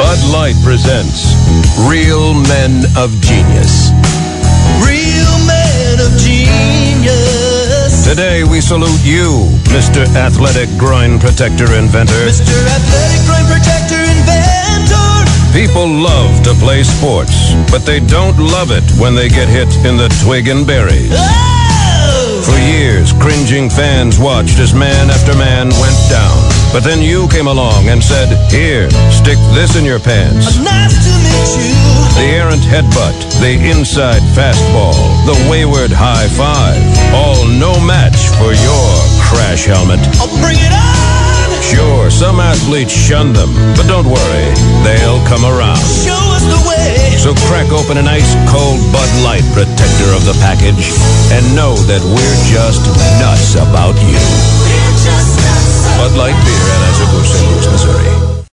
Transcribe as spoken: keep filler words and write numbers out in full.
Bud Light presents Real Men of Genius. Real Men of Genius. Today we salute you, Mister Athletic Groin Protector Inventor. Mister Athletic Groin Protector Inventor. People love to play sports, but they don't love it when they get hit in the twig and berries. Oh! For years, cringing fans watched as man after man went down. But then you came along and said, "Here, stick this in your pants." Nice to meet you. The errant headbutt, the inside fastball, the wayward high five, all no match for your crash helmet. I'll bring it on. Sure, some athletes shun them, but don't worry, they'll come around. Show us the way. So crack open an ice-cold Bud Light protector of the package and know that we're just nuts about you. We're just nuts. Bud Light Beer, Anheuser-Busch, Saint Louis, Missouri.